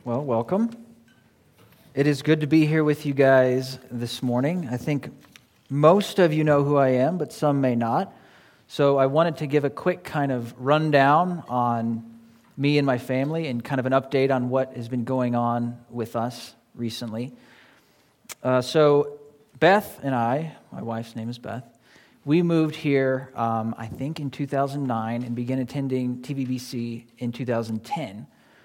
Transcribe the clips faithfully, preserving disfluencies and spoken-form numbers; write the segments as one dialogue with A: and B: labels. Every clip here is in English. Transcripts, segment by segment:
A: Well, welcome. It is good to be here with you guys this morning. I think most of you know who I am, but some may not. So I wanted to give a quick kind of rundown on me and my family and kind of an update on what has been going on with us recently. Uh, so Beth and I, my wife's name is Beth, we moved here, um, I think, in two thousand nine and began attending T V B C in two thousand ten.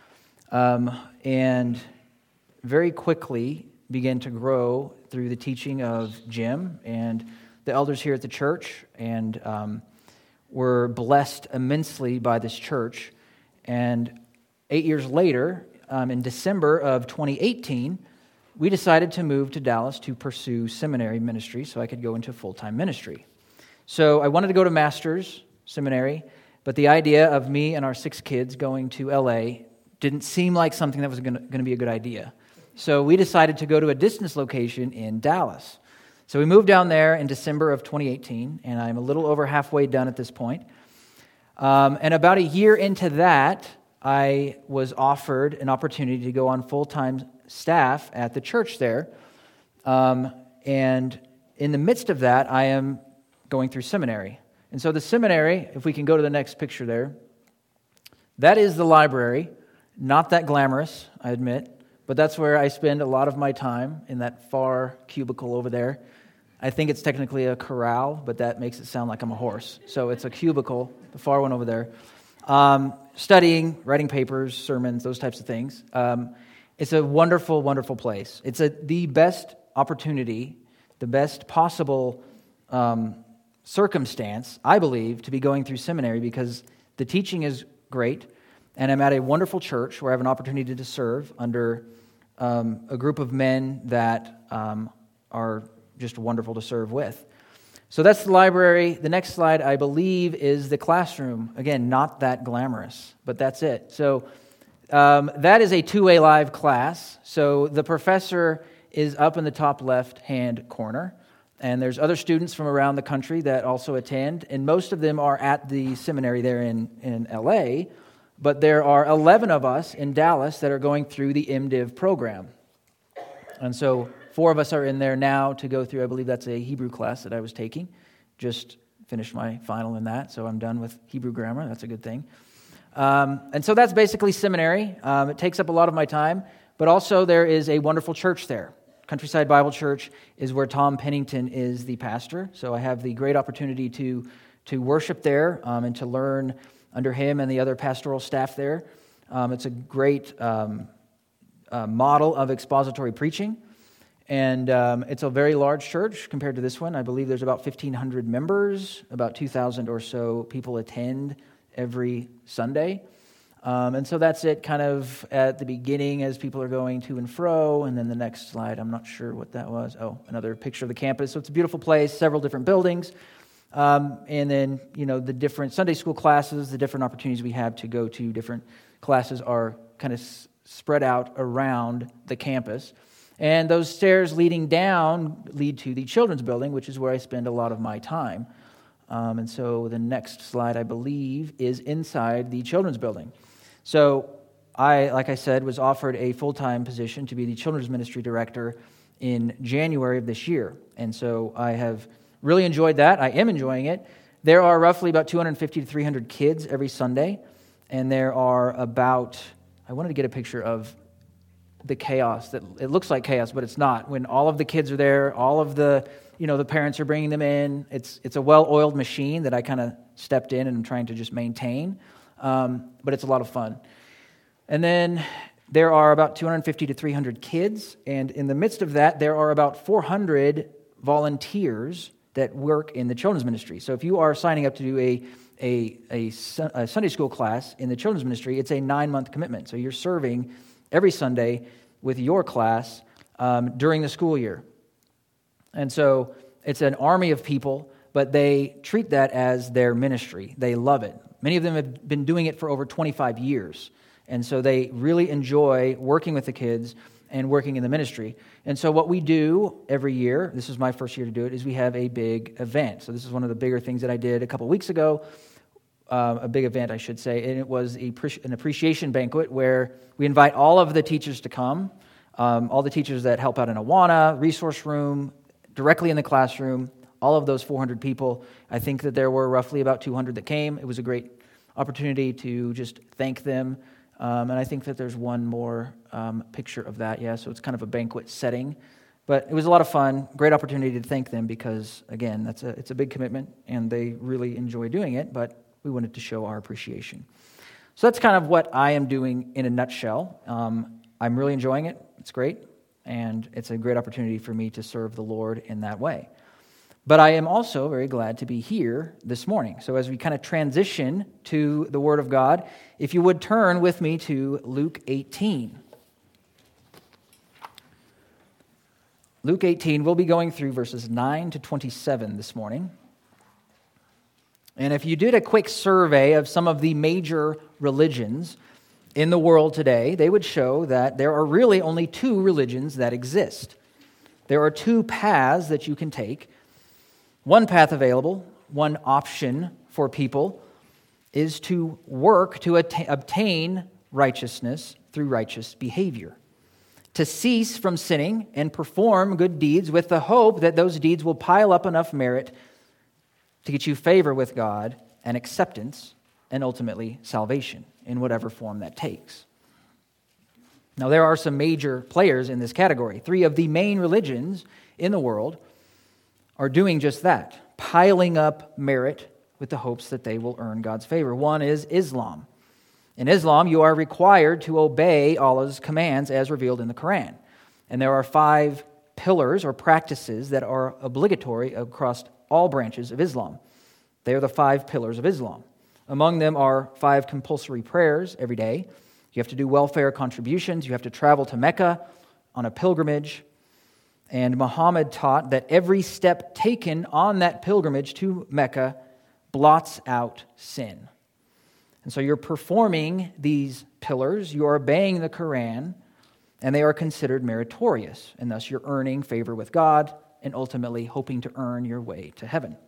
A: Um, and very quickly began to grow through the teaching of Jim and the elders here at the church, and um, were blessed immensely by this church. And eight years later, um, in December of twenty eighteen, we decided to move to Dallas to pursue seminary ministry so I could go into full-time ministry. So I wanted to go to master's seminary, but the idea of me and our six kids going to L A didn't seem like something that was going to be a good idea. So we decided to go to a distance location in Dallas. So we moved down there in December of twenty eighteen, and I'm a little over halfway done at this point. Um, and about a year into that, I was offered an opportunity to go on full-time staff at the church there. Um, and in the midst of that, I am going through seminary. And so the seminary, if we can go to the next picture there, that is the library. Not that glamorous, I admit, but that's where I spend a lot of my time, in that far cubicle over there. I think it's technically a corral, but that makes it sound like I'm a horse. So it's a cubicle, the far one over there, um, studying, writing papers, sermons, those types of things. Um, it's a wonderful, wonderful place. It's a, the best opportunity, the best possible um, circumstance, I believe, to be going through seminary, because the teaching is great. And I'm at a wonderful church where I have an opportunity to serve under um, a group of men that um, are just wonderful to serve with. So that's the library. The next slide, I believe, is the classroom. Again, not that glamorous, but that's it. So um, that is a two-way live class. So the professor is up in the top left-hand corner, and there's other students from around the country that also attend, and most of them are at the seminary there in, in L A, but there are eleven of us in Dallas that are going through the MDiv program. And so four of us are in there now to go through, I believe that's a Hebrew class that I was taking. Just finished my final in that, so I'm done with Hebrew grammar. That's a good thing. Um, and so that's basically seminary. Um, it takes up a lot of my time, but also there is a wonderful church there. Countryside Bible Church is where Tom Pennington is the pastor. So I have the great opportunity to, to worship there um, and to learn under him and the other pastoral staff there. Um, it's a great um, uh, model of expository preaching, and um, it's a very large church compared to this one. I believe there's about fifteen hundred members, about two thousand or so people attend every Sunday. Um, and so that's it kind of at the beginning as people are going to and fro, and then the next slide, I'm not sure what that was. Oh, another picture of the campus. So it's a beautiful place, several different buildings. Um, and then, you know, the different Sunday school classes, the different opportunities we have to go to different classes are kind of s- spread out around the campus. And those stairs leading down lead to the children's building, which is where I spend a lot of my time. Um, and so the next slide, I believe, is inside the children's building. So I, like I said, was offered a full-time position to be the children's ministry director in January of this year. And so I have really enjoyed that. I am enjoying it. There are roughly about two hundred fifty to three hundred kids every Sunday, and there are about, I wanted to get a picture of the chaos. That it looks like chaos, but it's not. When all of the kids are there, all of the, you know, the parents are bringing them in. It's it's a well-oiled machine that I kind of stepped in and I'm trying to just maintain, um, but it's a lot of fun. And then there are about two hundred fifty to three hundred kids, and in the midst of that, there are about four hundred volunteers that work in the children's ministry. So if you are signing up to do a, a, a, a Sunday school class in the children's ministry, it's a nine-month commitment. So you're serving every Sunday with your class um, during the school year. And so it's an army of people, but they treat that as their ministry. They love it. Many of them have been doing it for over twenty-five years. And so they really enjoy working with the kids and working in the ministry. And so what we do every year, this is my first year to do it, is we have a big event. So this is one of the bigger things that I did a couple weeks ago. uh, a big event, I should say, and it was a, an appreciation banquet where we invite all of the teachers to come, um, all the teachers that help out in Awana, resource room, directly in the classroom, all of those four hundred people. I think that there were roughly about two hundred that came. It was a great opportunity to just thank them. Um, and I think that there's one more um, picture of that, yeah, so it's kind of a banquet setting. But it was a lot of fun, great opportunity to thank them because, again, that's a it's a big commitment, and they really enjoy doing it, but we wanted to show our appreciation. So that's kind of what I am doing in a nutshell. Um, I'm really enjoying it. It's great, and it's a great opportunity for me to serve the Lord in that way. But I am also very glad to be here this morning. So as we kind of transition to the Word of God, if you would turn with me to Luke eighteen. Luke eighteen, we'll be going through verses nine to twenty-seven this morning. And if you did a quick survey of some of the major religions in the world today, they would show that there are really only two religions that exist. There are two paths that you can take. One path available, one option for people, is to work to att- obtain righteousness through righteous behavior, to cease from sinning and perform good deeds with the hope that those deeds will pile up enough merit to get you favor with God and acceptance and ultimately salvation in whatever form that takes. Now, there are some major players in this category. Three of the main religions in the world are doing just that, piling up merit with the hopes that they will earn God's favor. One is Islam. In Islam, you are required to obey Allah's commands as revealed in the Quran. And there are five pillars or practices that are obligatory across all branches of Islam. They are the five pillars of Islam. Among them are five compulsory prayers every day. You have to do welfare contributions. You have to travel to Mecca on a pilgrimage. And Muhammad taught that every step taken on that pilgrimage to Mecca blots out sin. And so you're performing these pillars, you are obeying the Quran, and they are considered meritorious, and thus you're earning favor with God and ultimately hoping to earn your way to heaven.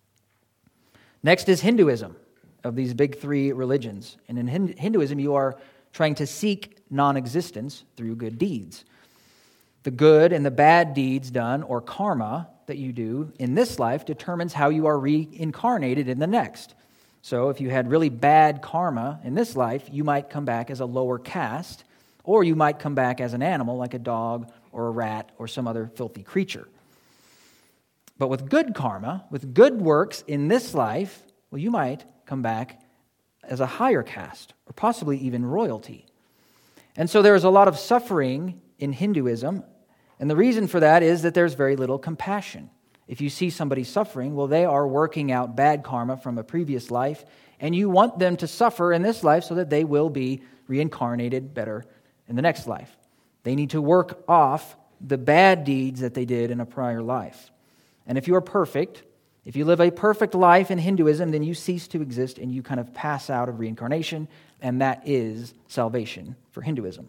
A: Next is Hinduism, of these big three religions. And in Hinduism, you are trying to seek non-existence through good deeds. The good and the bad deeds done, or karma, that you do in this life determines how you are reincarnated in the next. So if you had really bad karma in this life, you might come back as a lower caste, or you might come back as an animal like a dog or a rat or some other filthy creature. But with good karma, with good works in this life, well, you might come back as a higher caste, or possibly even royalty. And so there is a lot of suffering in Hinduism. And the reason for that is that there's very little compassion. If you see somebody suffering, well, they are working out bad karma from a previous life, and you want them to suffer in this life so that they will be reincarnated better in the next life. They need to work off the bad deeds that they did in a prior life. And if you are perfect, if you live a perfect life in Hinduism, then you cease to exist and you kind of pass out of reincarnation, and that is salvation for Hinduism.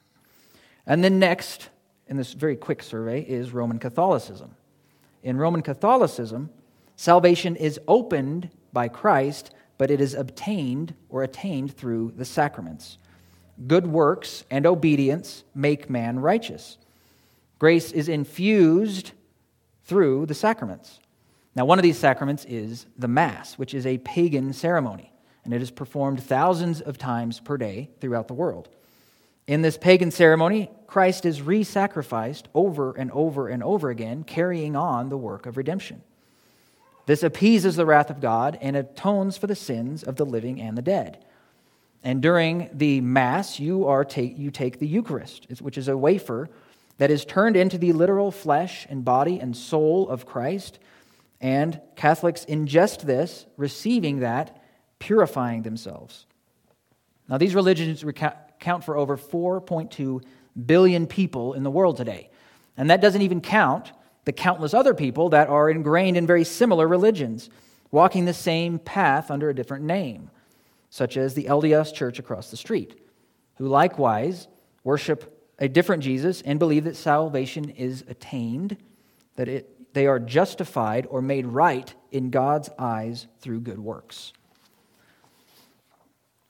A: And then next, in this very quick survey, is Roman Catholicism. In Roman Catholicism, salvation is opened by Christ, but it is obtained or attained through the sacraments. Good works and obedience make man righteous. Grace is infused through the sacraments. Now, one of these sacraments is the Mass, which is a pagan ceremony, and it is performed thousands of times per day throughout the world. In this pagan ceremony, Christ is re-sacrificed over and over and over again, carrying on the work of redemption. This appeases the wrath of God and atones for the sins of the living and the dead. And during the Mass, you are take you take the Eucharist, which is a wafer that is turned into the literal flesh and body and soul of Christ. And Catholics ingest this, receiving that, purifying themselves. Now, these religions account for over four point two billion people in the world today. And that doesn't even count the countless other people that are ingrained in very similar religions, walking the same path under a different name, such as the L D S Church across the street, who likewise worship a different Jesus and believe that salvation is attained, that it, they are justified or made right in God's eyes through good works.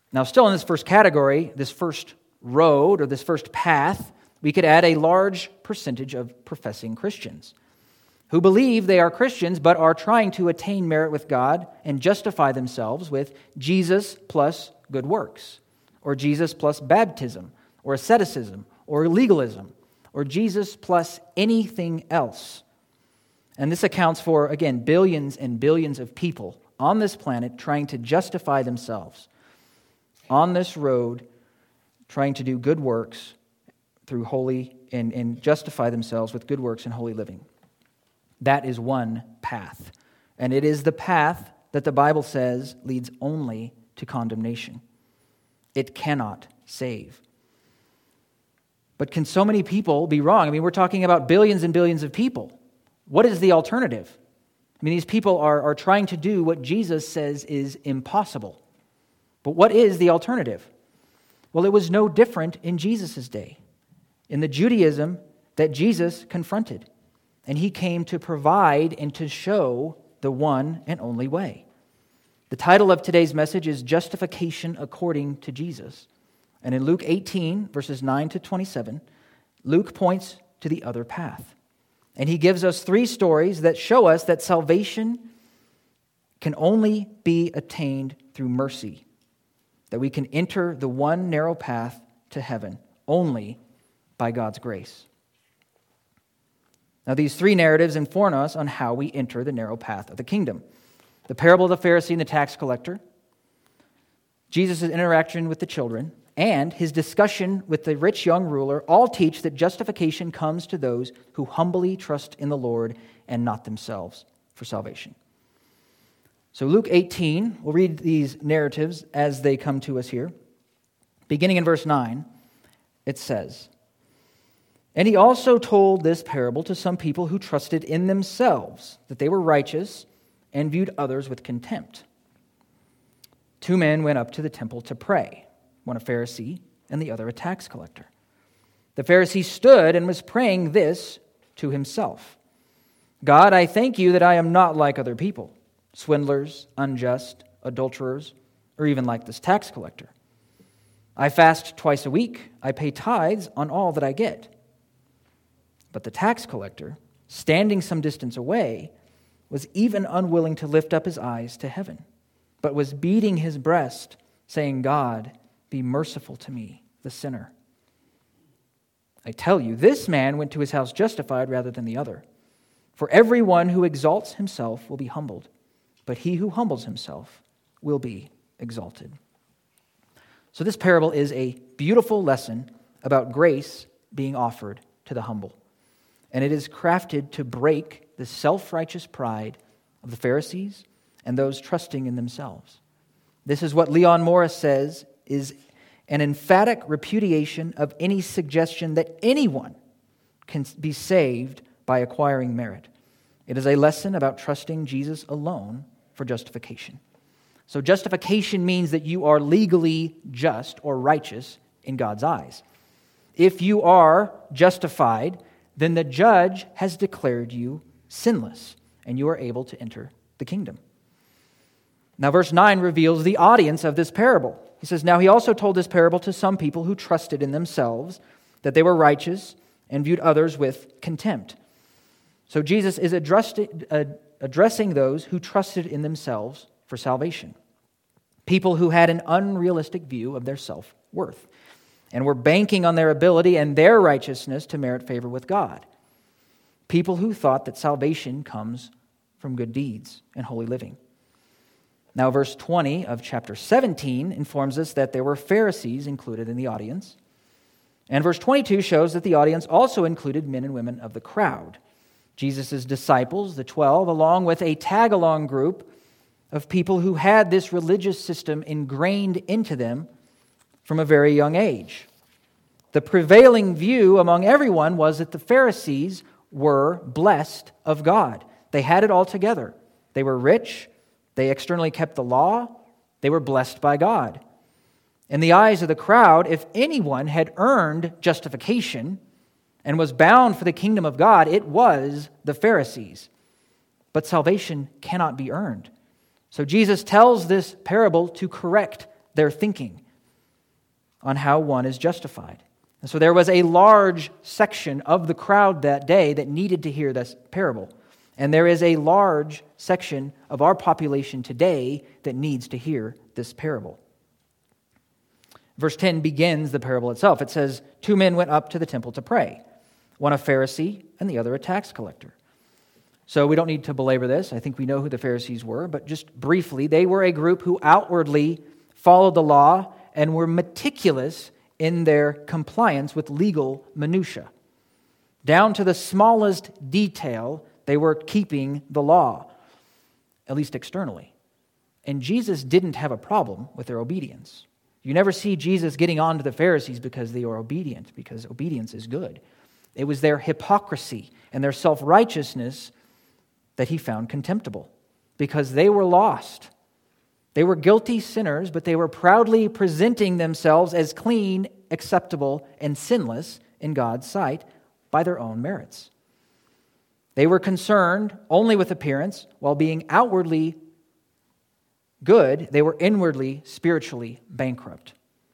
A: Now, still in this first category, this first road or this first path, we could add a large percentage of professing Christians who believe they are Christians but are trying to attain merit with God and justify themselves with Jesus plus good works, or Jesus plus baptism, or asceticism, or legalism, or Jesus plus anything else. And this accounts for, again, billions and billions of people on this planet trying to justify themselves on this road, trying to do good works through holy and, and justify themselves with good works and holy living. That is one path. And it is the path that the Bible says leads only to condemnation. It cannot save. But can so many people be wrong? I mean, we're talking about billions and billions of people. What is the alternative? I mean, these people are, are trying to do what Jesus says is impossible. But what is the alternative? Well, it was no different in Jesus' day, in the Judaism that Jesus confronted. And he came to provide and to show the one and only way. The title of today's message is Justification According to Jesus. And in Luke eighteen, verses nine to twenty-seven, Luke points to the other path. And he gives us three stories that show us that salvation can only be attained through mercy, that we can enter the one narrow path to heaven only by God's grace. Now, these three narratives inform us on how we enter the narrow path of the kingdom. The parable of the Pharisee and the tax collector, Jesus' interaction with the children, and his discussion with the rich young ruler all teach that justification comes to those who humbly trust in the Lord and not themselves for salvation. So Luke eighteen, we'll read these narratives as they come to us here. Beginning in verse nine, it says, "And he also told this parable to some people who trusted in themselves that they were righteous and viewed others with contempt. Two men went up to the temple to pray, one a Pharisee and the other a tax collector. The Pharisee stood and was praying this to himself: 'God, I thank you that I am not like other people, swindlers, unjust, adulterers, or even like this tax collector. I fast twice a week. I pay tithes on all that I get.' But the tax collector, standing some distance away, was even unwilling to lift up his eyes to heaven, but was beating his breast, saying, 'God, be merciful to me, the sinner.' I tell you, this man went to his house justified rather than the other. For everyone who exalts himself will be humbled, but he who humbles himself will be exalted." So this parable is a beautiful lesson about grace being offered to the humble. And it is crafted to break the self-righteous pride of the Pharisees and those trusting in themselves. This is what Leon Morris says is an emphatic repudiation of any suggestion that anyone can be saved by acquiring merit. It is a lesson about trusting Jesus alone for justification. So justification means that you are legally just or righteous in God's eyes. If you are justified, then the judge has declared you sinless, and you are able to enter the kingdom. Now, verse nine reveals the audience of this parable. He says, "Now he also told this parable to some people who trusted in themselves that they were righteous and viewed others with contempt." So Jesus is addressing those who trusted in themselves for salvation. People who had an unrealistic view of their self-worth and were banking on their ability and their righteousness to merit favor with God. People who thought that salvation comes from good deeds and holy living. Now, verse twenty of chapter seventeen informs us that there were Pharisees included in the audience. And verse twenty-two shows that the audience also included men and women of the crowd. Jesus' disciples, the twelve, along with a tag-along group of people who had this religious system ingrained into them from a very young age. The prevailing view among everyone was that the Pharisees were blessed of God. They had it all together. They were rich. They externally kept the law. They were blessed by God. In the eyes of the crowd, if anyone had earned justification and was bound for the kingdom of God, it was the Pharisees. But salvation cannot be earned. So Jesus tells this parable to correct their thinking on how one is justified. And so there was a large section of the crowd that day that needed to hear this parable. And there is a large section of our population today that needs to hear this parable. Verse ten begins the parable itself. It says, two men went up to the temple to pray, one a Pharisee and the other a tax collector. So we don't need to belabor this. I think we know who the Pharisees were, but just briefly, they were a group who outwardly followed the law and were meticulous in their compliance with legal minutia. Down to the smallest detail, they were keeping the law, at least externally. And Jesus didn't have a problem with their obedience. You never see Jesus getting on to the Pharisees because they are obedient, because obedience is good. It was their hypocrisy and their self-righteousness that he found contemptible, because they were lost. They were guilty sinners, but they were proudly presenting themselves as clean, acceptable, and sinless in God's sight by their own merits. They were concerned only with appearance, while being outwardly good, they were inwardly, spiritually bankrupt.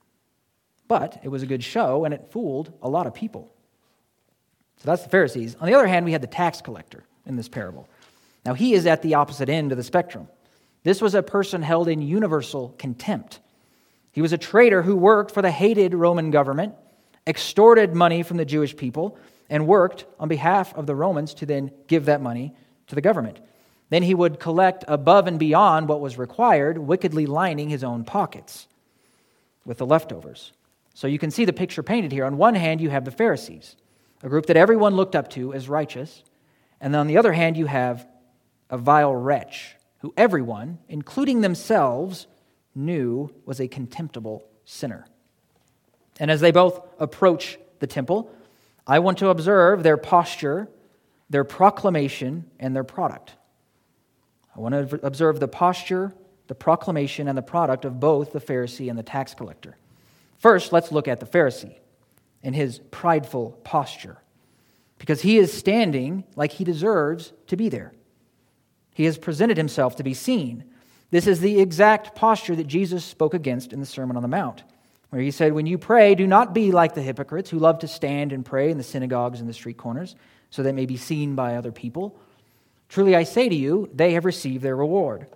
A: But it was a good show, and it fooled a lot of people. So that's the Pharisees. On the other hand, we had the tax collector in this parable. Now, he is at the opposite end of the spectrum. This was a person held in universal contempt. He was a traitor who worked for the hated Roman government, extorted money from the Jewish people, and worked on behalf of the Romans to then give that money to the government. Then he would collect above and beyond what was required, wickedly lining his own pockets with the leftovers. So you can see the picture painted here. On one hand, you have the Pharisees, a group that everyone looked up to as righteous. And then on the other hand, you have a vile wretch who everyone, including themselves, knew was a contemptible sinner. And as they both approach the temple, I want to observe their posture, their proclamation, and their product. I want to observe the posture, the proclamation, and the product of both the Pharisee and the tax collector. First, let's look at the Pharisee and his prideful posture, because he is standing like he deserves to be there. He has presented himself to be seen. This is the exact posture that Jesus spoke against in the Sermon on the Mount, where he said, when you pray, do not be like the hypocrites who love to stand and pray in the synagogues and the street corners, so they may be seen by other people. Truly I say to you, they have received their reward.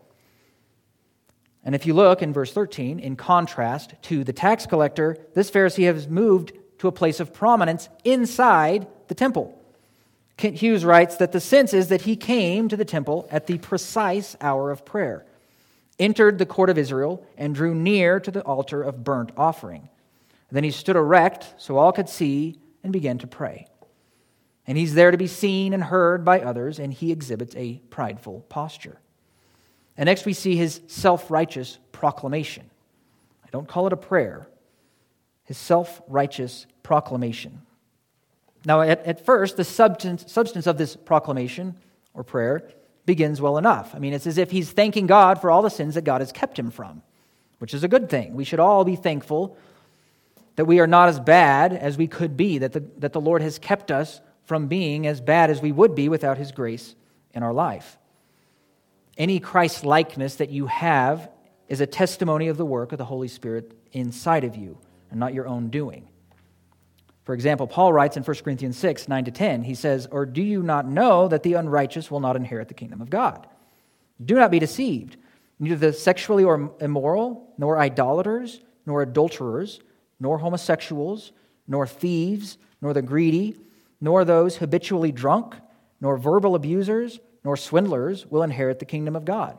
A: And if you look in verse thirteen, in contrast to the tax collector, this Pharisee has moved to a place of prominence inside the temple. Kent Hughes writes that the sense is that he came to the temple at the precise hour of prayer, entered the court of Israel, and drew near to the altar of burnt offering. Then he stood erect so all could see and began to pray. And he's there to be seen and heard by others, and he exhibits a prideful posture. And next we see his self-righteous proclamation. I don't call it a prayer. His self-righteous proclamation. Now, at, at first, the substance, substance of this proclamation or prayer begins well enough. I mean, it's as if he's thanking God for all the sins that God has kept him from, which is a good thing. We should all be thankful that we are not as bad as we could be, that the, that the Lord has kept us from being as bad as we would be without His grace in our life. Any Christ-likeness that you have is a testimony of the work of the Holy Spirit inside of you, and not your own doing. For example, Paul writes in First Corinthians six, nine to ten, he says, or do you not know that the unrighteous will not inherit the kingdom of God? Do not be deceived. Neither the sexually or immoral, nor idolaters, nor adulterers, nor homosexuals, nor thieves, nor the greedy, nor those habitually drunk, nor verbal abusers, nor swindlers will inherit the kingdom of God.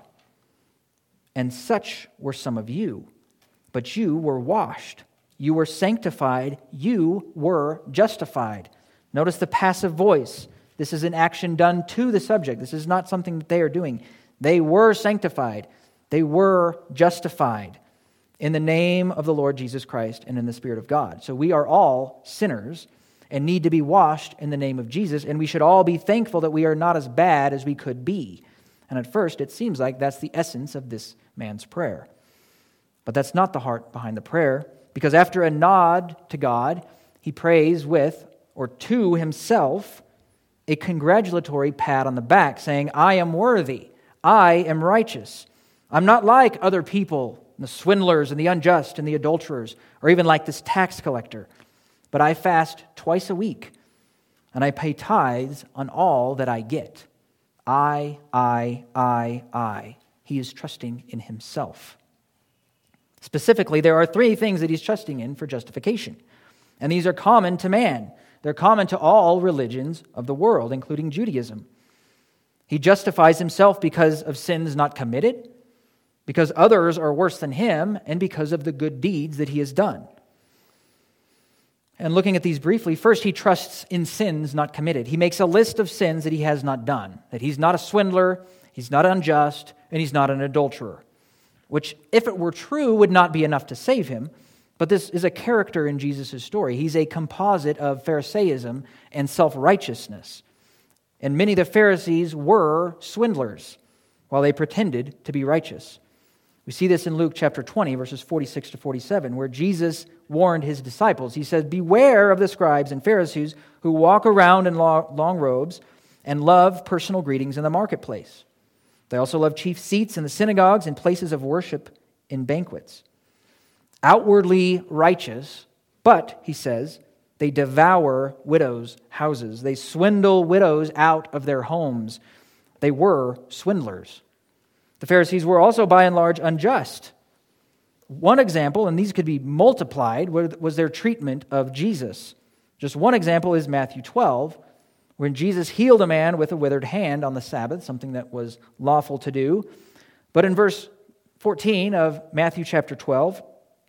A: And such were some of you, but you were washed. You were sanctified, you were justified. Notice the passive voice. This is an action done to the subject. This is not something that they are doing. They were sanctified. They were justified in the name of the Lord Jesus Christ and in the Spirit of God. So we are all sinners and need to be washed in the name of Jesus, and we should all be thankful that we are not as bad as we could be. And at first, it seems like that's the essence of this man's prayer. But that's not the heart behind the prayer. Because after a nod to God, he prays with, or to himself, a congratulatory pat on the back, saying, I am worthy, I am righteous. I'm not like other people and the swindlers and the unjust and the adulterers, or even like this tax collector. But I fast twice a week, and I pay tithes on all that I get. I, I, I, I. He is trusting in himself. Specifically, there are three things that he's trusting in for justification. And these are common to man. They're common to all religions of the world, including Judaism. He justifies himself because of sins not committed, because others are worse than him, and because of the good deeds that he has done. And looking at these briefly, first he trusts in sins not committed. He makes a list of sins that he has not done, that he's not a swindler, he's not unjust, and he's not an adulterer, which, if it were true, would not be enough to save him. But this is a character in Jesus' story. He's a composite of Pharisaism and self-righteousness. And many of the Pharisees were swindlers while they pretended to be righteous. We see this in Luke chapter twenty, verses forty-six to forty-seven, where Jesus warned his disciples. He said, "Beware of the scribes and Pharisees who walk around in long robes and love personal greetings in the marketplace. They also love chief seats in the synagogues and places of worship in banquets. Outwardly righteous, but," he says, "they devour widows' houses. They swindle widows out of their homes." They were swindlers. The Pharisees were also by and large unjust. One example, and these could be multiplied, was their treatment of Jesus. Just one example is Matthew twelve, when Jesus healed a man with a withered hand on the Sabbath, something that was lawful to do. But in verse fourteen of Matthew chapter twelve,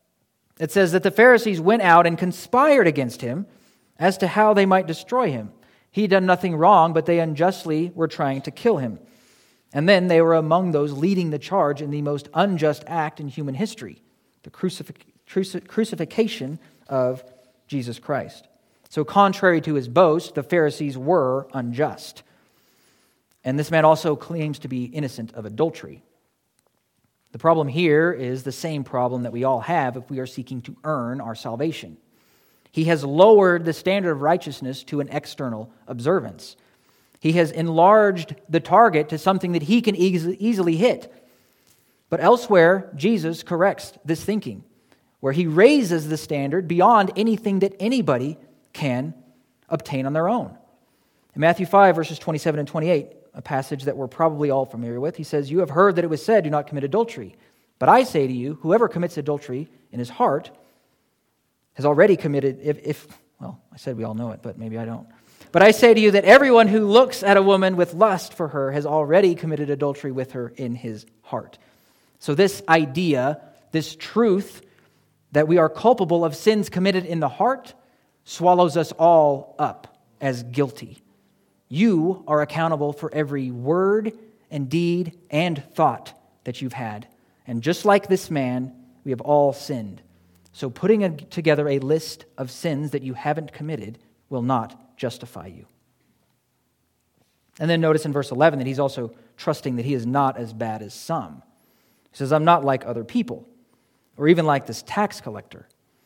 A: it says that the Pharisees went out and conspired against him as to how they might destroy him. He had done nothing wrong, but they unjustly were trying to kill him. And then they were among those leading the charge in the most unjust act in human history, the crucif- crucif- crucifixion of Jesus Christ. So contrary to his boast, the Pharisees were unjust. And this man also claims to be innocent of adultery. The problem here is the same problem that we all have if we are seeking to earn our salvation. He has lowered the standard of righteousness to an external observance. He has enlarged the target to something that he can easily hit. But elsewhere, Jesus corrects this thinking, where he raises the standard beyond anything that anybody can obtain on their own. In Matthew five, verses twenty-seven and twenty-eight, a passage that we're probably all familiar with, he says, "You have heard that it was said, 'Do not commit adultery.' But I say to you, whoever commits adultery in his heart has already committed," if, if well, I said we all know it, but maybe I don't. "But I say to you that everyone who looks at a woman with lust for her has already committed adultery with her in his heart." So this idea, this truth that we are culpable of sins committed in the heart swallows us all up as guilty. You are accountable for every word and deed and thought that you've had. And just like this man, we have all sinned. So putting a, together a list of sins that you haven't committed will not justify you. And then notice in verse eleven that he's also trusting that he is not as bad as some. He says, "I'm not like other people," or even like this tax collector.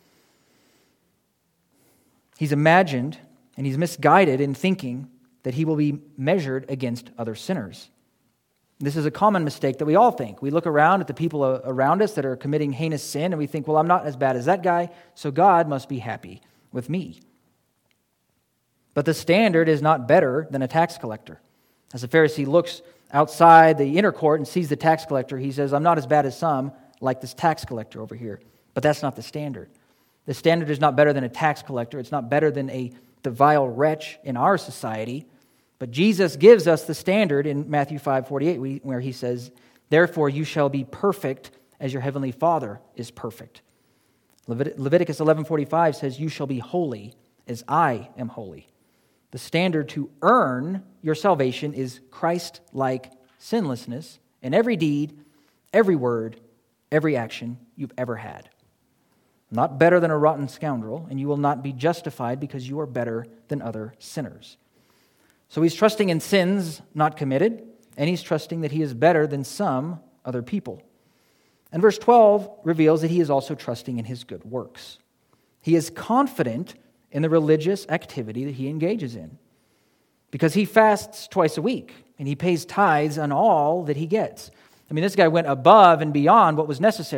A: He's imagined and he's misguided in thinking that he will be measured against other sinners. This is a common mistake that we all think. We look around at the people around us that are committing heinous sin and we think, well, I'm not as bad as that guy, so God must be happy with me. But the standard is not better than a tax collector. As the Pharisee looks outside the inner court and sees the tax collector, he says, "I'm not as bad as some, like this tax collector over here." But that's not the standard. The standard is not better than a tax collector. It's not better than a the vile wretch in our society. But Jesus gives us the standard in Matthew five forty-eight, where he says, "Therefore you shall be perfect as your heavenly Father is perfect." Levit- Leviticus eleven forty-five says, "You shall be holy as I am holy." The standard to earn your salvation is Christ-like sinlessness in every deed, every word, every action you've ever had. Not better than a rotten scoundrel, and you will not be justified because you are better than other sinners. So he's trusting in sins not committed, and he's trusting that he is better than some other people. And verse twelve reveals that he is also trusting in his good works. He is confident in the religious activity that he engages in, because he fasts twice a week, and he pays tithes on all that he gets. I mean, this guy went above and beyond what was necessary.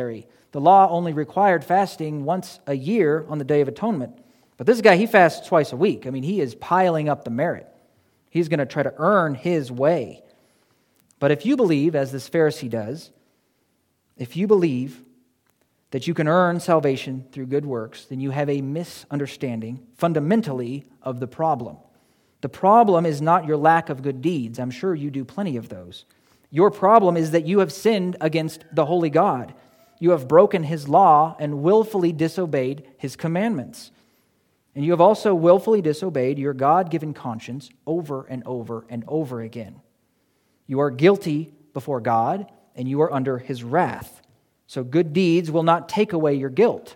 A: The law only required fasting once a year on the Day of Atonement. But this guy, he fasts twice a week. I mean, he is piling up the merit. He's going to try to earn his way. But if you believe, as this Pharisee does, if you believe that you can earn salvation through good works, then you have a misunderstanding, fundamentally, of the problem. The problem is not your lack of good deeds. I'm sure you do plenty of those. Your problem is that you have sinned against the holy God. You have broken His law and willfully disobeyed His commandments. And you have also willfully disobeyed your God-given conscience over and over and over again. You are guilty before God, and you are under His wrath. So good deeds will not take away your guilt.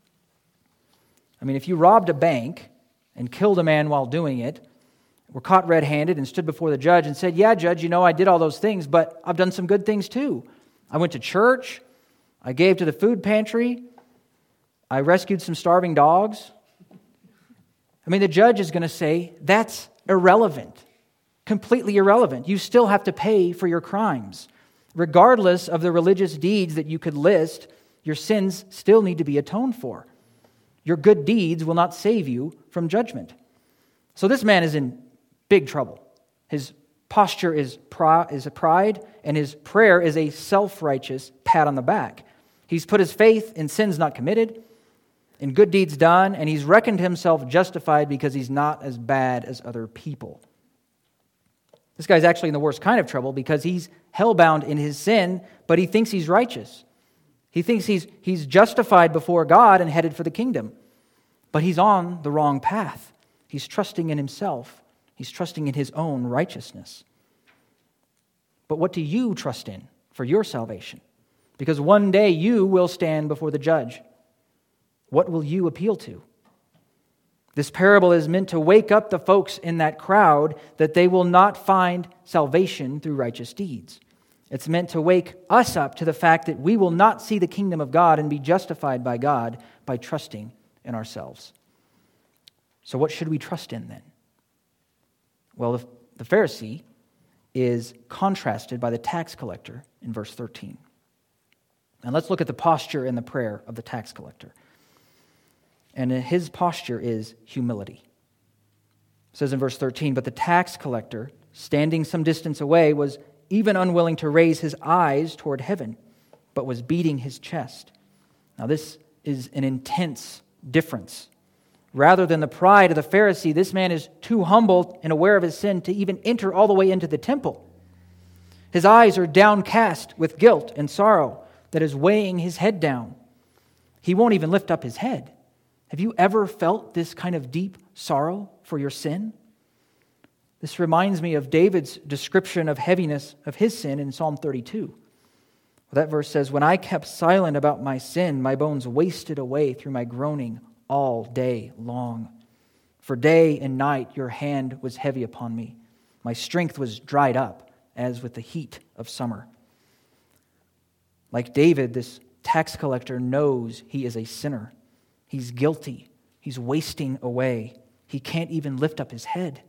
A: I mean, if you robbed a bank and killed a man while doing it, were caught red-handed and stood before the judge and said, yeah, judge, you know, I did all those things, but I've done some good things too. I went to church, I gave to the food pantry, I rescued some starving dogs. I mean, the judge is going to say, that's irrelevant, completely irrelevant. You still have to pay for your crimes. Regardless of the religious deeds that you could list, your sins still need to be atoned for. Your good deeds will not save you from judgment. So this man is in big trouble. His posture is is a pride, and his prayer is a self-righteous pat on the back. He's put his faith in sins not committed, in good deeds done, and he's reckoned himself justified because he's not as bad as other people. This guy's actually in the worst kind of trouble because he's hellbound in his sin, but he thinks he's righteous. He thinks he's, he's justified before God and headed for the kingdom. But he's on the wrong path. He's trusting in himself. He's trusting in his own righteousness. But what do you trust in for your salvation? Because one day you will stand before the judge. What will you appeal to? This parable is meant to wake up the folks in that crowd that they will not find salvation through righteous deeds. It's meant to wake us up to the fact that we will not see the kingdom of God and be justified by God by trusting in ourselves. So what should we trust in then? Well, the, the Pharisee is contrasted by the tax collector in verse thirteen. And let's look at the posture and the prayer of the tax collector. And his posture is humility. It says in verse thirteen, but the tax collector, standing some distance away, was even unwilling to raise his eyes toward heaven, but was beating his chest. Now this is an intense difference. Rather than the pride of the Pharisee, this man is too humble and aware of his sin to even enter all the way into the temple. His eyes are downcast with guilt and sorrow that is weighing his head down. He won't even lift up his head. Have you ever felt this kind of deep sorrow for your sin? This reminds me of David's description of heaviness of his sin in Psalm thirty-two. Well, that verse says, when I kept silent about my sin, my bones wasted away through my groaning all day long. For day and night your hand was heavy upon me. My strength was dried up as with the heat of summer. Like David, this tax collector knows he is a sinner. He's guilty. He's wasting away. He can't even lift up his head.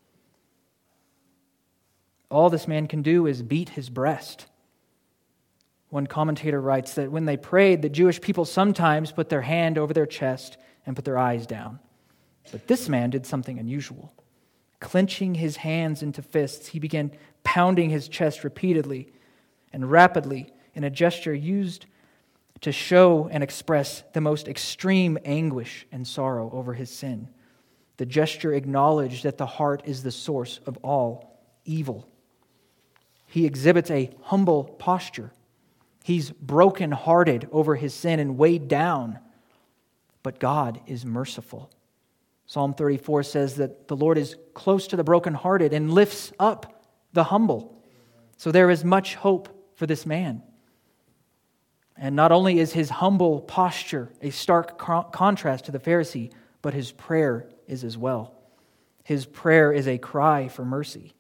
A: All this man can do is beat his breast. One commentator writes that when they prayed, the Jewish people sometimes put their hand over their chest and put their eyes down. But this man did something unusual. Clenching his hands into fists, he began pounding his chest repeatedly and rapidly in a gesture used to show and express the most extreme anguish and sorrow over his sin. The gesture acknowledged that the heart is the source of all evil. He exhibits a humble posture. He's brokenhearted over his sin and weighed down. But God is merciful. Psalm thirty-four says that the Lord is close to the brokenhearted and lifts up the humble. So there is much hope for this man. And not only is his humble posture a stark contrast to the Pharisee, but his prayer is as well. His prayer is a cry for mercy.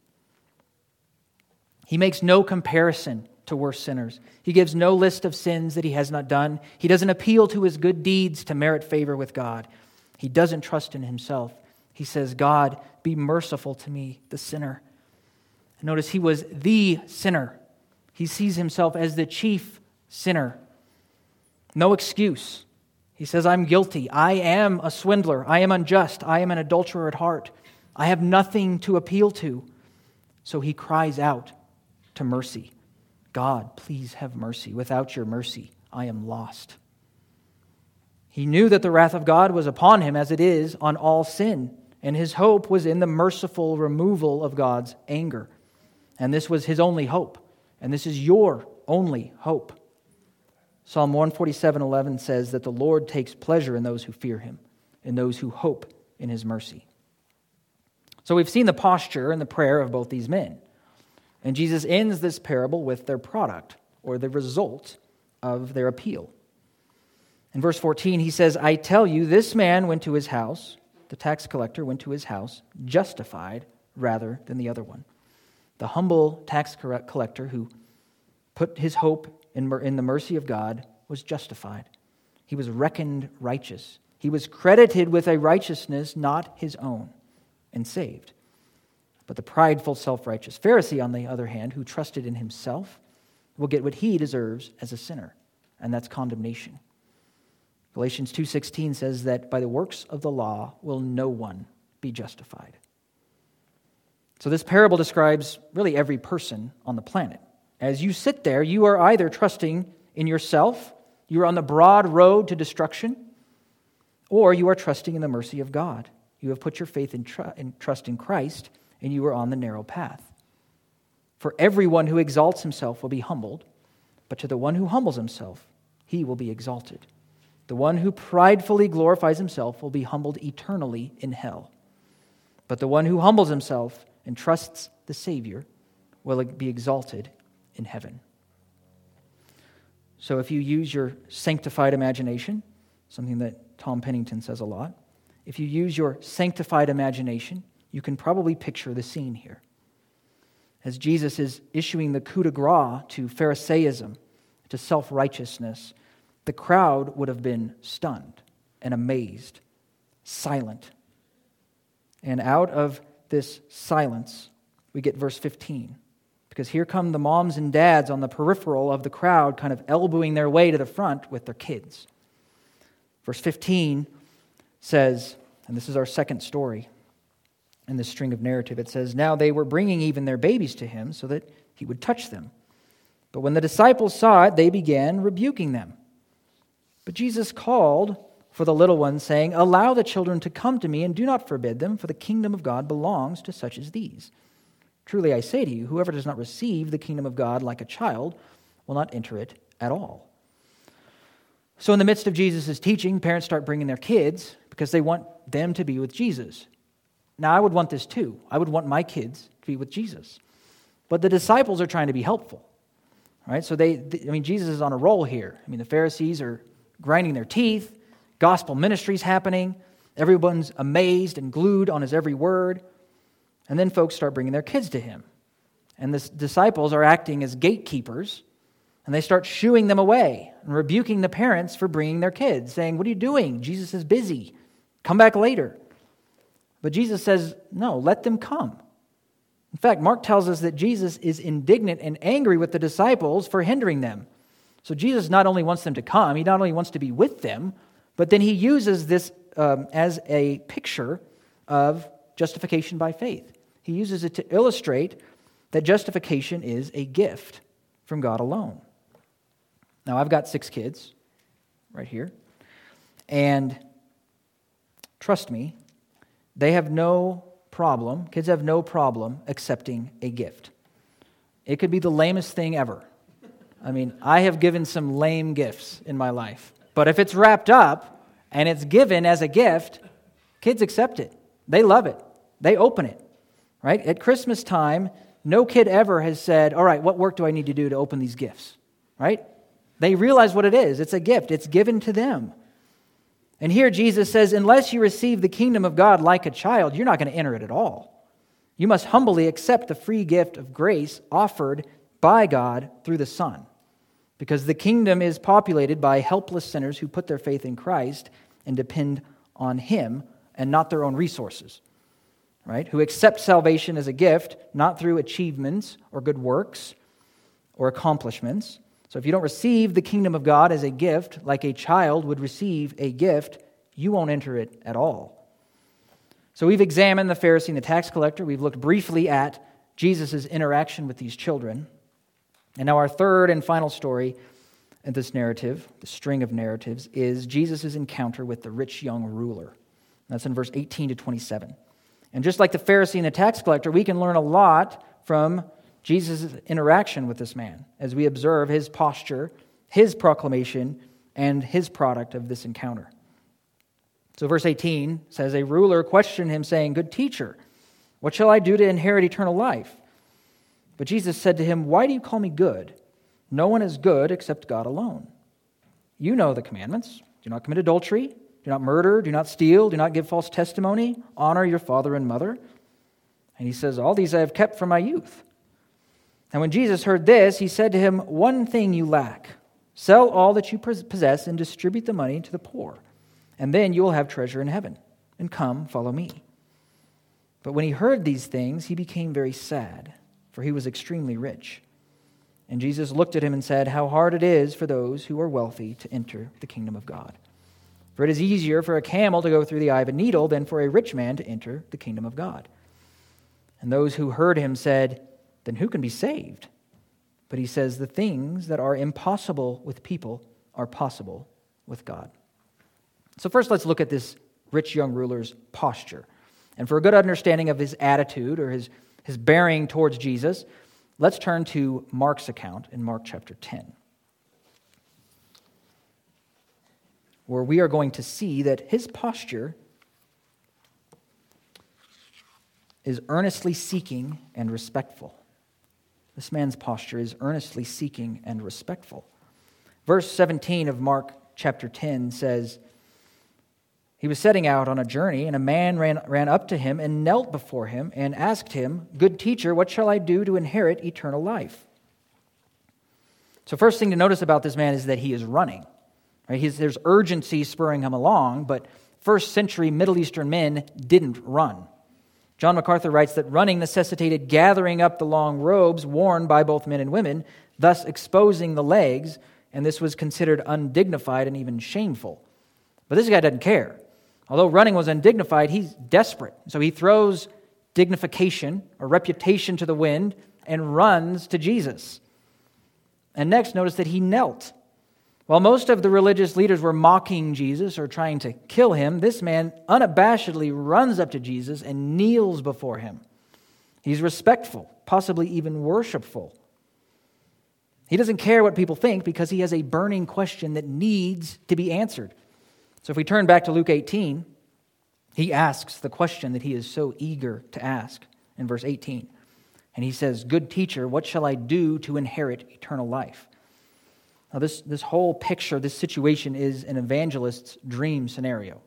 A: He makes no comparison to worse sinners. He gives no list of sins that he has not done. He doesn't appeal to his good deeds to merit favor with God. He doesn't trust in himself. He says, God, be merciful to me, the sinner. And notice he was the sinner. He sees himself as the chief sinner. No excuse. He says, I'm guilty. I am a swindler. I am unjust. I am an adulterer at heart. I have nothing to appeal to. So he cries out to mercy. God, please have mercy. Without your mercy, I am lost. He knew that the wrath of God was upon him as it is on all sin, and his hope was in the merciful removal of God's anger. And this was his only hope, and this is your only hope. Psalm one forty-seven eleven says that the Lord takes pleasure in those who fear him, in those who hope in his mercy. So we've seen the posture and the prayer of both these men. And Jesus ends this parable with their product, or the result of their appeal. In verse fourteen, he says, I tell you, this man went to his house, the tax collector went to his house, justified rather than the other one. The humble tax collector who put his hope in, in the mercy of God was justified. He was reckoned righteous. He was credited with a righteousness not his own and saved. But the prideful, self-righteous Pharisee, on the other hand, who trusted in himself, will get what he deserves as a sinner, and that's condemnation. Galatians two sixteen says that by the works of the law will no one be justified. So this parable describes really every person on the planet. As you sit there, you are either trusting in yourself, you are on the broad road to destruction, or you are trusting in the mercy of God. You have put your faith and tr- trust in Christ, and you are on the narrow path. For everyone who exalts himself will be humbled, but to the one who humbles himself, he will be exalted. The one who pridefully glorifies himself will be humbled eternally in hell. But the one who humbles himself and trusts the Savior will be exalted in heaven. So if you use your sanctified imagination, something that Tom Pennington says a lot, if you use your sanctified imagination, you can probably picture the scene here. As Jesus is issuing the coup de grace to Pharisaism, to self-righteousness, the crowd would have been stunned and amazed, silent. And out of this silence, we get verse fifteen. Because here come the moms and dads on the peripheral of the crowd, kind of elbowing their way to the front with their kids. Verse fifteen says, and this is our second story in this string of narrative, it says, now they were bringing even their babies to him so that he would touch them. But when the disciples saw it, they began rebuking them. But Jesus called for the little ones, saying, allow the children to come to me, and do not forbid them, for the kingdom of God belongs to such as these. Truly I say to you, whoever does not receive the kingdom of God like a child will not enter it at all. So in the midst of Jesus' teaching, parents start bringing their kids because they want them to be with Jesus. Now, I would want this too. I would want my kids to be with Jesus. But the disciples are trying to be helpful. All right? So they, they I mean, Jesus is on a roll here. I mean, the Pharisees are grinding their teeth. Gospel ministry's happening. Everyone's amazed and glued on his every word. And then folks start bringing their kids to him. And the disciples are acting as gatekeepers, and they start shooing them away and rebuking the parents for bringing their kids, saying, what are you doing? Jesus is busy. Come back later. But Jesus says, no, let them come. In fact, Mark tells us that Jesus is indignant and angry with the disciples for hindering them. So Jesus not only wants them to come, he not only wants to be with them, but then he uses this um, as a picture of justification by faith. He uses it to illustrate that justification is a gift from God alone. Now, I've got six kids right here, and trust me, they have no problem, kids have no problem accepting a gift. It could be the lamest thing ever. I mean, I have given some lame gifts in my life, but if it's wrapped up and it's given as a gift, kids accept it. They love it. They open it, right? At Christmas time, no kid ever has said, all right, what work do I need to do to open these gifts, right? They realize what it is. It's a gift. It's given to them. And here Jesus says, unless you receive the kingdom of God like a child, you're not going to enter it at all. You must humbly accept the free gift of grace offered by God through the Son. Because the kingdom is populated by helpless sinners who put their faith in Christ and depend on Him and not their own resources. Right? Who accept salvation as a gift, not through achievements or good works or accomplishments, So if you don't receive the kingdom of God as a gift, like a child would receive a gift, you won't enter it at all. So we've examined the Pharisee and the tax collector. We've looked briefly at Jesus' interaction with these children. And now our third and final story in this narrative, the string of narratives, is Jesus' encounter with the rich young ruler. That's in verse eighteen to twenty-seven. And just like the Pharisee and the tax collector, we can learn a lot from Jesus' interaction with this man as we observe his posture, his proclamation, and his product of this encounter. So verse eighteen says, "A ruler questioned him, saying, 'Good teacher, what shall I do to inherit eternal life?' But Jesus said to him, 'Why do you call me good? No one is good except God alone. You know the commandments. Do not commit adultery. Do not murder. Do not steal. Do not give false testimony. Honor your father and mother.' And he says, 'All these I have kept from my youth.' And when Jesus heard this, he said to him, 'One thing you lack. Sell all that you possess and distribute the money to the poor, and then you will have treasure in heaven. And come, follow me.' But when he heard these things, he became very sad, for he was extremely rich. And Jesus looked at him and said, 'How hard it is for those who are wealthy to enter the kingdom of God. For it is easier for a camel to go through the eye of a needle than for a rich man to enter the kingdom of God.' And those who heard him said, 'Then who can be saved?' But he says, 'The things that are impossible with people are possible with God.'" So first let's look at this rich young ruler's posture. And for a good understanding of his attitude or his, his bearing towards Jesus, let's turn to Mark's account in Mark chapter ten, where we are going to see that his posture is earnestly seeking and respectful. This man's posture is earnestly seeking and respectful. Verse seventeen of Mark chapter ten says, "He was setting out on a journey, and a man ran, ran up to him and knelt before him and asked him, 'Good teacher, what shall I do to inherit eternal life?'" So first thing to notice about this man is that he is running. Right? He's, there's urgency spurring him along, but first century Middle Eastern men didn't run. John MacArthur writes that running necessitated gathering up the long robes worn by both men and women, thus exposing the legs, and this was considered undignified and even shameful. But this guy doesn't care. Although running was undignified, he's desperate. So he throws dignification or reputation to the wind and runs to Jesus. And next, notice that he knelt. While most of the religious leaders were mocking Jesus or trying to kill him, this man unabashedly runs up to Jesus and kneels before him. He's respectful, possibly even worshipful. He doesn't care what people think because he has a burning question that needs to be answered. So if we turn back to Luke eighteen, he asks the question that he is so eager to ask in verse eighteen. And he says, "Good teacher, what shall I do to inherit eternal life?" Now this, this whole picture, this situation is an evangelist's dream scenario.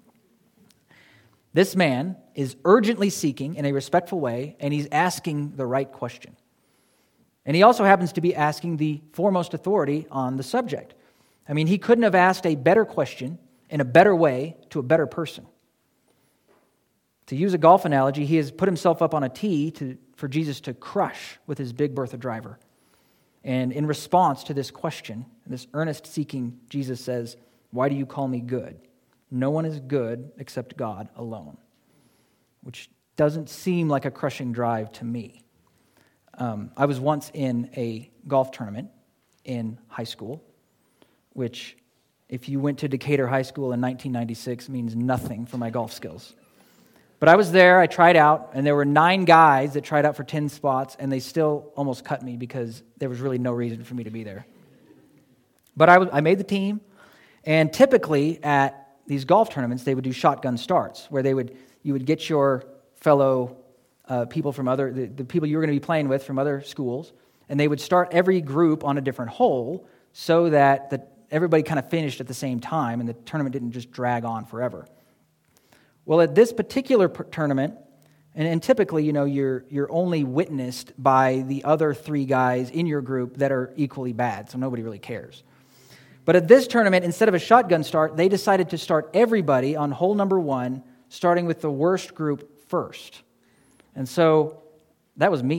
A: This man is urgently seeking in a respectful way, and he's asking the right question. And he also happens to be asking the foremost authority on the subject. I mean, he couldn't have asked a better question in a better way to a better person. To use a golf analogy, he has put himself up on a tee to, for Jesus to crush with his Big Bertha driver. And in response to this question, this earnest seeking, Jesus says, "Why do you call me good? No one is good except God alone," which doesn't seem like a crushing drive to me. Um, I was once in a golf tournament in high school, which, if you went to Decatur High School in nineteen ninety-six, means nothing for my golf skills. But I was there, I tried out, and there were nine guys that tried out for ten spots, and they still almost cut me because there was really no reason for me to be there. But I, was, I made the team, and typically at these golf tournaments, they would do shotgun starts, where they would you would get your fellow uh, people from other, the, the people you were going to be playing with from other schools, and they would start every group on a different hole so that the, everybody kind of finished at the same time, and the tournament didn't just drag on forever. Well, at this particular per- tournament, and, and typically, you know, you're you're only witnessed by the other three guys in your group that are equally bad, so nobody really cares. But at this tournament, instead of a shotgun start, they decided to start everybody on hole number one, starting with the worst group first. And so that was me.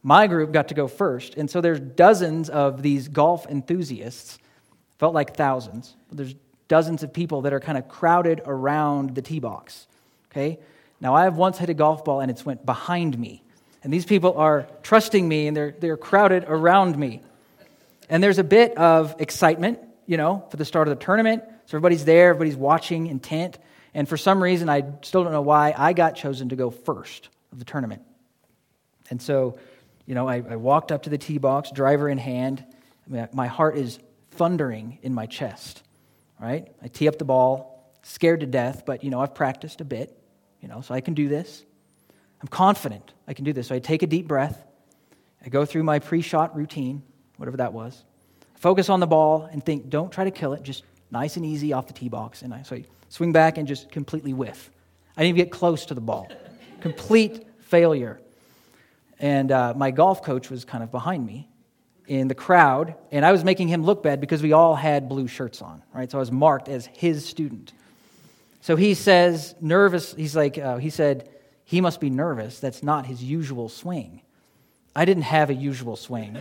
A: My group got to go first, and so there's dozens of these golf enthusiasts, felt like thousands, but there's dozens of people that are kind of crowded around the tee box, okay? Now, I have once hit a golf ball, and it's went behind me, and these people are trusting me, and they're they're crowded around me. And there's a bit of excitement, you know, for the start of the tournament, so everybody's there, everybody's watching, intent, and for some reason, I still don't know why, I got chosen to go first of the tournament. And so, you know, I, I walked up to the tee box, driver in hand. I mean, my heart is thundering in my chest, right? I tee up the ball, scared to death, but, you know, I've practiced a bit, you know, so I can do this. I'm confident I can do this. So I take a deep breath. I go through my pre-shot routine, whatever that was. Focus on the ball and think, don't try to kill it, just nice and easy off the tee box. And I, so I swing back and just completely whiff. I didn't even get close to the ball. Complete failure. And uh, my golf coach was kind of behind me in the crowd, and I was making him look bad because we all had blue shirts on, right? So I was marked as his student. So he says, nervous, he's like, uh, he said, he must be nervous. That's not his usual swing. I didn't have a usual swing.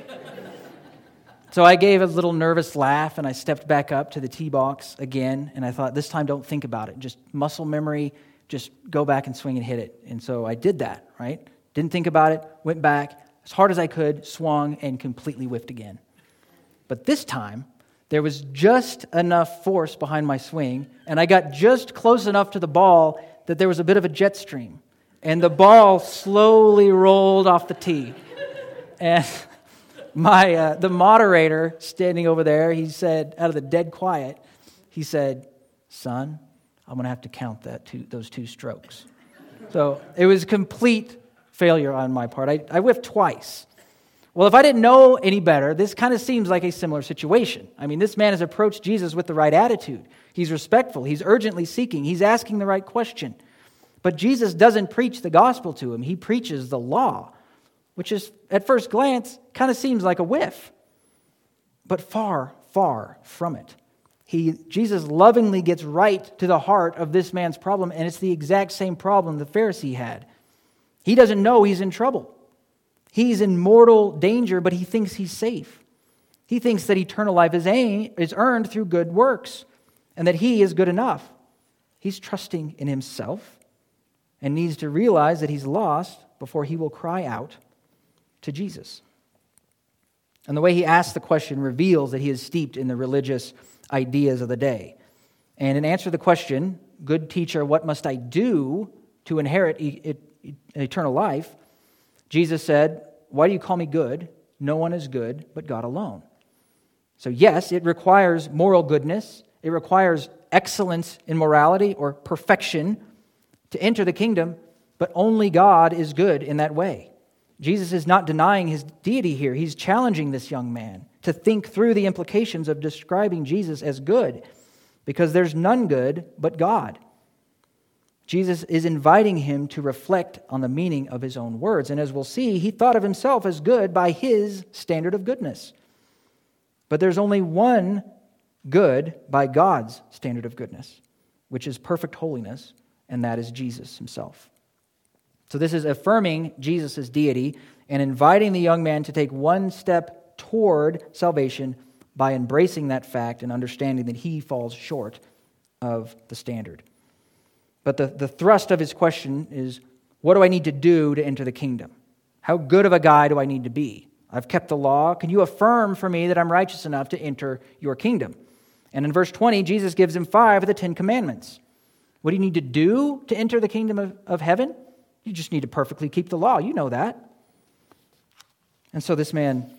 A: So I gave a little nervous laugh, and I stepped back up to the tee box again, and I thought, this time don't think about it. Just muscle memory, just go back and swing and hit it. And so I did that, right? Didn't think about it, went back as hard as I could, swung, and completely whiffed again. But this time, there was just enough force behind my swing, and I got just close enough to the ball that there was a bit of a jet stream. And the ball slowly rolled off the tee. And my uh, the moderator standing over there, he said, out of the dead quiet, he said, son, I'm going to have to count that two, those two strokes. So it was complete failure on my part. I, I whiffed twice. Well, if I didn't know any better, this kind of seems like a similar situation. I mean, this man has approached Jesus with the right attitude. He's respectful. He's urgently seeking. He's asking the right question. But Jesus doesn't preach the gospel to him. He preaches the law, which is, at first glance, kind of seems like a whiff. But far, far from it. He, Jesus lovingly gets right to the heart of this man's problem, and it's the exact same problem the Pharisee had. He doesn't know he's in trouble. He's in mortal danger, but he thinks he's safe. He thinks that eternal life is, aim, is earned through good works, and that he is good enough. He's trusting in himself and needs to realize that he's lost before he will cry out to Jesus. And the way he asks the question reveals that he is steeped in the religious ideas of the day. And in answer to the question, good teacher, what must I do to inherit e- e- eternal life? Jesus said, why do you call me good? No one is good but God alone. So yes, it requires moral goodness. It requires excellence in morality or perfection to enter the kingdom, but only God is good in that way. Jesus is not denying his deity here. He's challenging this young man to think through the implications of describing Jesus as good, because there's none good but God. Jesus is inviting him to reflect on the meaning of his own words. And as we'll see, he thought of himself as good by his standard of goodness. But there's only one good by God's standard of goodness, which is perfect holiness, and that is Jesus himself. So this is affirming Jesus' deity and inviting the young man to take one step toward salvation by embracing that fact and understanding that he falls short of the standard. But the, the thrust of his question is, what do I need to do to enter the kingdom? How good of a guy do I need to be? I've kept the law. Can you affirm for me that I'm righteous enough to enter your kingdom? And in verse twenty, Jesus gives him five of the Ten Commandments. What do you need to do to enter the kingdom of, of heaven? You just need to perfectly keep the law. You know that. And so this man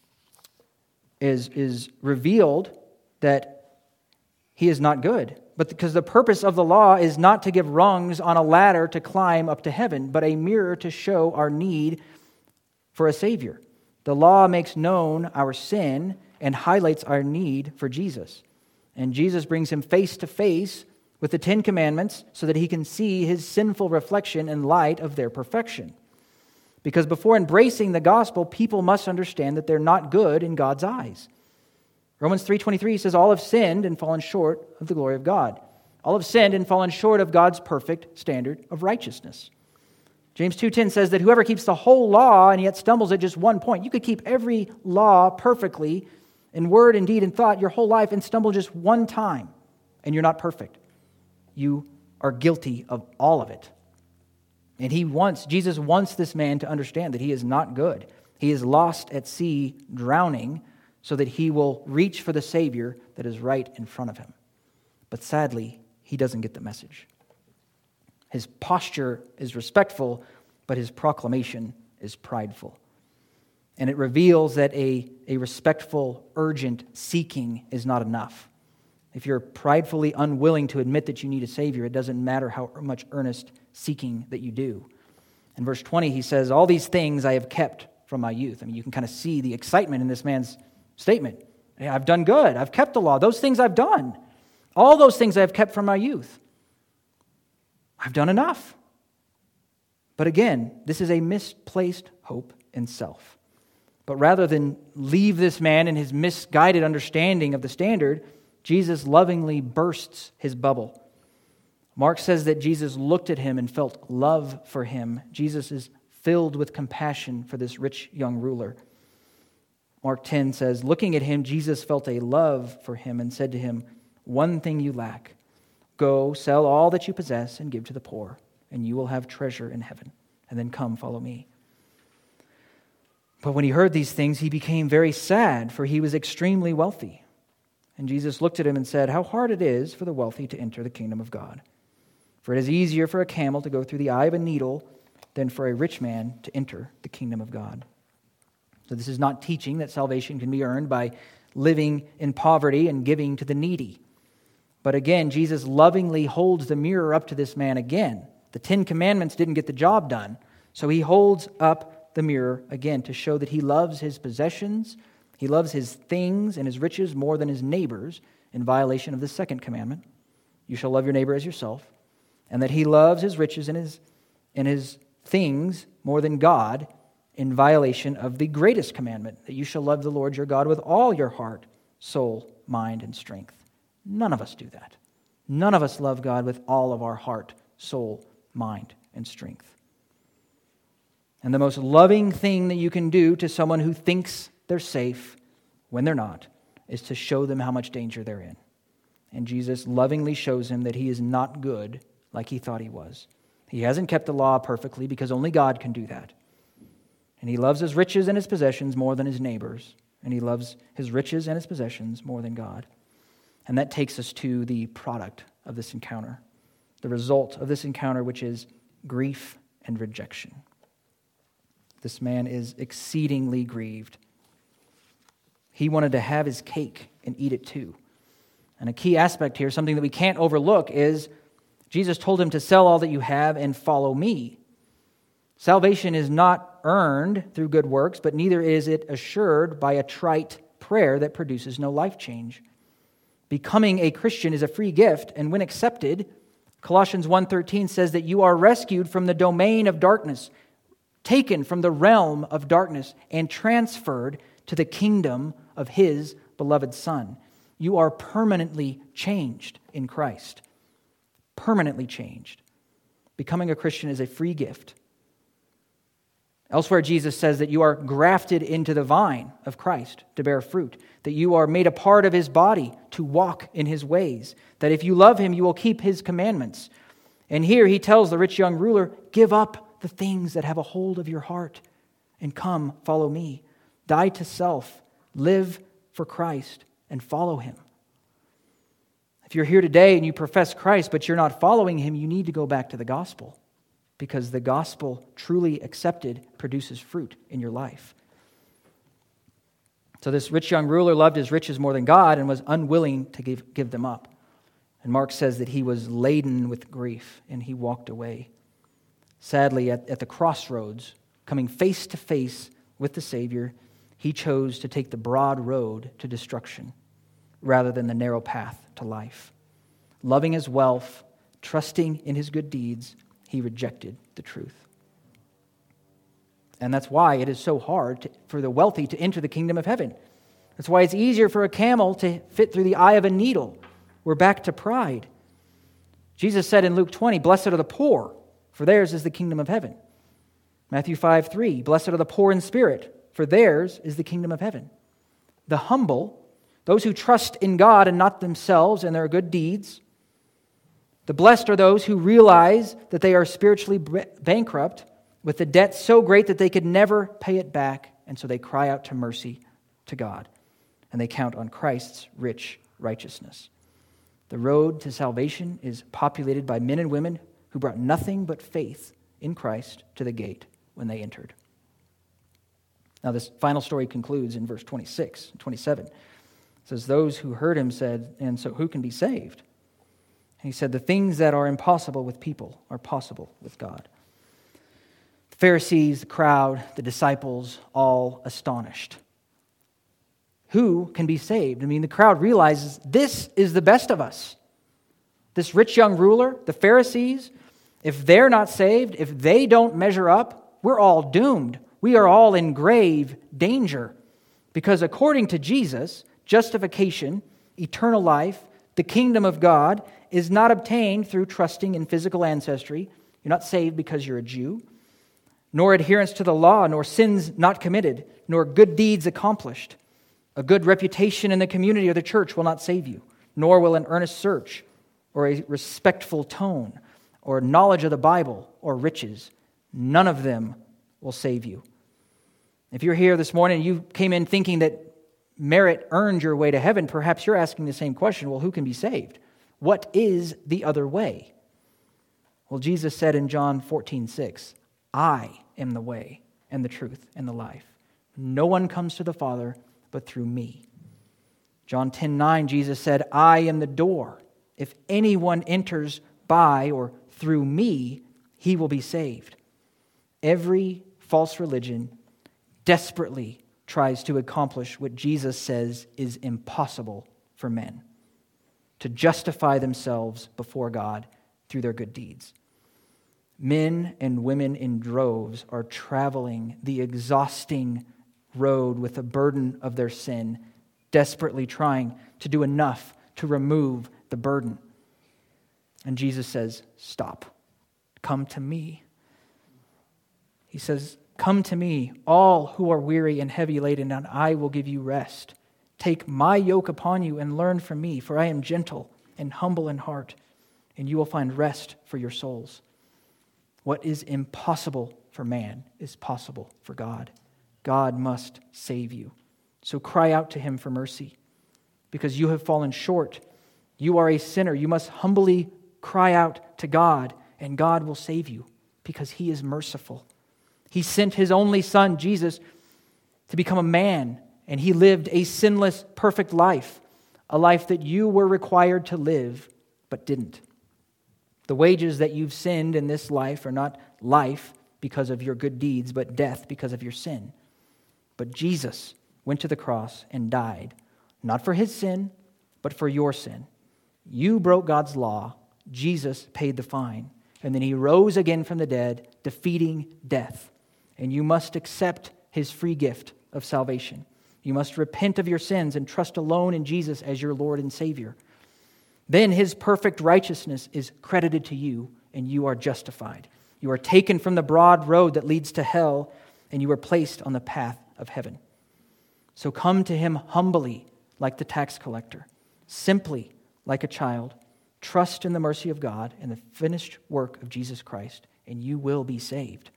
A: is, is revealed that he is not good. But because the purpose of the law is not to give rungs on a ladder to climb up to heaven, but a mirror to show our need for a Savior. The law makes known our sin and highlights our need for Jesus. And Jesus brings him face to face with the Ten Commandments so that he can see his sinful reflection in light of their perfection. Because before embracing the gospel, people must understand that they're not good in God's eyes. Romans three twenty-three says, all have sinned and fallen short of the glory of God. All have sinned and fallen short of God's perfect standard of righteousness. James two ten says that whoever keeps the whole law and yet stumbles at just one point, you could keep every law perfectly in word and deed and thought your whole life and stumble just one time, and you're not perfect. You are guilty of all of it. And he wants, Jesus wants this man to understand that he is not good. He is lost at sea, drowning, so that he will reach for the Savior that is right in front of him. But sadly, he doesn't get the message. His posture is respectful, but his proclamation is prideful. And it reveals that a, a respectful, urgent seeking is not enough. If you're pridefully unwilling to admit that you need a Savior, it doesn't matter how much earnest seeking that you do. In verse twenty, he says, all these things I have kept from my youth. I mean, you can kind of see the excitement in this man's statement. Hey, I've done good. I've kept the law. Those things I've done. All those things I have kept from my youth. I've done enough. But again, this is a misplaced hope in self. But rather than leave this man in his misguided understanding of the standard, Jesus lovingly bursts his bubble. Mark says that Jesus looked at him and felt love for him. Jesus is filled with compassion for this rich young ruler. Mark ten says, looking at him, Jesus felt a love for him and said to him, one thing you lack. Go, sell all that you possess and give to the poor, and you will have treasure in heaven. And then come, follow me. But when he heard these things, he became very sad, for he was extremely wealthy. And Jesus looked at him and said, how hard it is for the wealthy to enter the kingdom of God. For it is easier for a camel to go through the eye of a needle than for a rich man to enter the kingdom of God. So this is not teaching that salvation can be earned by living in poverty and giving to the needy. But again, Jesus lovingly holds the mirror up to this man again. The Ten Commandments didn't get the job done. So he holds up the mirror again to show that he loves his possessions, he loves his things and his riches more than his neighbors in violation of the second commandment. You shall love your neighbor as yourself. And that he loves his riches and his, and his things more than God in violation of the greatest commandment, that you shall love the Lord your God with all your heart, soul, mind, and strength. None of us do that. None of us love God with all of our heart, soul, mind, and strength. And the most loving thing that you can do to someone who thinks they're safe when they're not is to show them how much danger they're in. And Jesus lovingly shows him that he is not good like he thought he was. He hasn't kept the law perfectly because only God can do that. And he loves his riches and his possessions more than his neighbors. And he loves his riches and his possessions more than God. And that takes us to the product of this encounter, the result of this encounter, which is grief and rejection. This man is exceedingly grieved. He wanted to have his cake and eat it too. And a key aspect here, something that we can't overlook, is Jesus told him to sell all that you have and follow me. Salvation is not earned through good works, but neither is it assured by a trite prayer that produces no life change. Becoming a Christian is a free gift, and when accepted, Colossians one thirteen says that you are rescued from the domain of darkness, taken from the realm of darkness, and transferred to the kingdom of his beloved Son. You are permanently changed in Christ. Permanently changed. Becoming a Christian is a free gift. Elsewhere, Jesus says that you are grafted into the vine of Christ to bear fruit, that you are made a part of his body to walk in his ways, that if you love him, you will keep his commandments. And here he tells the rich young ruler, give up the things that have a hold of your heart and come, follow me. Die to self, live for Christ, and follow him. If you're here today and you profess Christ, but you're not following him, you need to go back to the gospel, because the gospel, truly accepted, produces fruit in your life. So this rich young ruler loved his riches more than God and was unwilling to give, give them up. And Mark says that he was laden with grief and he walked away. Sadly, at, at the crossroads, coming face to face with the Savior, he chose to take the broad road to destruction rather than the narrow path to life. Loving his wealth, trusting in his good deeds, he rejected the truth. And that's why it is so hard to, for the wealthy to enter the kingdom of heaven. That's why it's easier for a camel to fit through the eye of a needle. We're back to pride. Jesus said in Luke twenty, blessed are the poor, for theirs is the kingdom of heaven. Matthew five three, blessed are the poor in spirit, for theirs is the kingdom of heaven. The humble, those who trust in God and not themselves and their good deeds. The blessed are those who realize that they are spiritually bankrupt with a debt so great that they could never pay it back, and so they cry out to mercy to God, and they count on Christ's rich righteousness. The road to salvation is populated by men and women who brought nothing but faith in Christ to the gate when they entered. Now this final story concludes in verse twenty-six and twenty-seven. It says, those who heard him said, and so who can be saved? And he said, the things that are impossible with people are possible with God. The Pharisees, the crowd, the disciples, all astonished. Who can be saved? I mean, the crowd realizes this is the best of us. This rich young ruler, the Pharisees, if they're not saved, if they don't measure up, we're all doomed. We are all in grave danger. Because according to Jesus, justification, eternal life, the kingdom of God is not obtained through trusting in physical ancestry. You're not saved because you're a Jew, nor adherence to the law, nor sins not committed, nor good deeds accomplished. A good reputation in the community or the church will not save you, nor will an earnest search or a respectful tone or knowledge of the Bible or riches. None of them will save you. If you're here this morning and you came in thinking that merit earned your way to heaven, perhaps you're asking the same question, well, who can be saved? What is the other way? Well, Jesus said in John fourteen six, I am the way and the truth and the life. No one comes to the Father but through me. John ten nine, Jesus said, I am the door. If anyone enters by or through me, he will be saved. Every false religion desperately tries to accomplish what Jesus says is impossible for men, to justify themselves before God through their good deeds. Men and women in droves are traveling the exhausting road with the burden of their sin, desperately trying to do enough to remove the burden. And Jesus says, stop. Come to me. He says, come to me, all who are weary and heavy laden, and I will give you rest. Take my yoke upon you and learn from me, for I am gentle and humble in heart, and you will find rest for your souls. What is impossible for man is possible for God. God must save you. So cry out to him for mercy, because you have fallen short. You are a sinner. You must humbly cry out to God, and God will save you, because he is merciful. He sent his only son, Jesus, to become a man, and he lived a sinless, perfect life, a life that you were required to live, but didn't. The wages that you've sinned in this life are not life because of your good deeds, but death because of your sin. But Jesus went to the cross and died, not for his sin, but for your sin. You broke God's law. Jesus paid the fine. And then he rose again from the dead, defeating death. And you must accept his free gift of salvation. You must repent of your sins and trust alone in Jesus as your Lord and Savior. Then his perfect righteousness is credited to you, and you are justified. You are taken from the broad road that leads to hell, and you are placed on the path of heaven. So come to him humbly, like the tax collector, simply like a child. Trust in the mercy of God and the finished work of Jesus Christ, and you will be saved.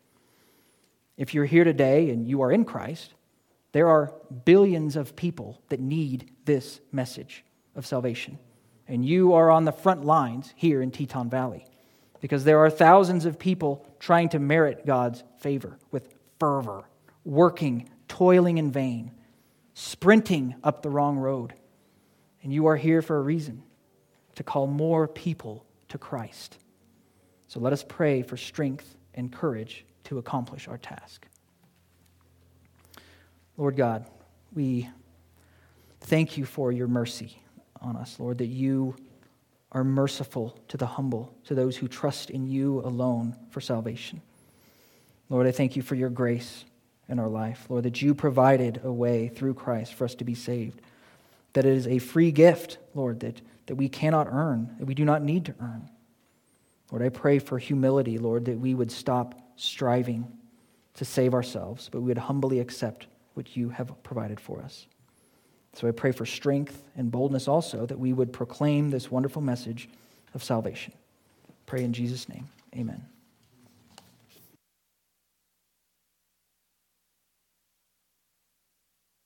A: If you're here today and you are in Christ, there are billions of people that need this message of salvation. And you are on the front lines here in Teton Valley, because there are thousands of people trying to merit God's favor with fervor, working, toiling in vain, sprinting up the wrong road. And you are here for a reason, to call more people to Christ. So let us pray for strength and courage to accomplish our task. Lord God, we thank you for your mercy on us, Lord, that you are merciful to the humble, to those who trust in you alone for salvation. Lord, I thank you for your grace in our life, Lord, that you provided a way through Christ for us to be saved, that it is a free gift, Lord, that, that we cannot earn, that we do not need to earn. Lord, I pray for humility, Lord, that we would stop striving, to save ourselves, but we would humbly accept what you have provided for us. So I pray for strength and boldness also, that we would proclaim this wonderful message of salvation. Pray in Jesus' name. Amen.